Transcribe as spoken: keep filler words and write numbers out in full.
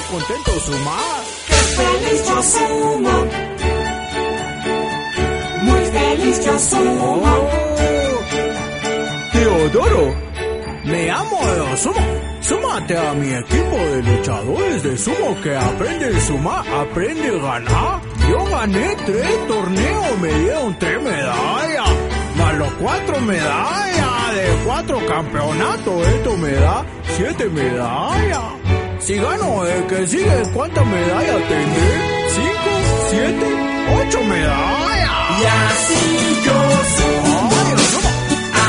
contento sumar. ¡Qué feliz yo sumo! Muy feliz yo sumo. Oh, Teodoro, me amo de sumo. Súmate a mi equipo de luchadores de sumo que aprende a sumar, aprende a ganar. Yo gané tres torneos, me dieron tres medallas, más los cuatro medallas de cuatro campeonatos. Esto me da siete medallas. Si gano el que sigue, ¿cuántas medallas tendré? ¿Cinco? ¿Siete? ¿Ocho medallas? Y así yo sumo.